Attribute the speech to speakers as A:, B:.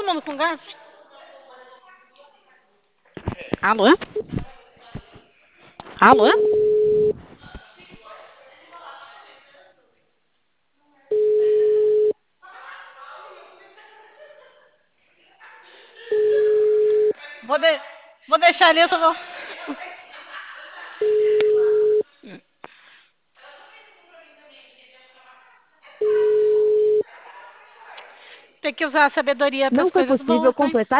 A: todo mundo com garfo? Alô? Alô? Vou, de... Vou deixar ali, eu só vou... Tem que usar a sabedoria para
B: Não
A: as
B: foi
A: coisas
B: possível
A: boas, né?
B: completar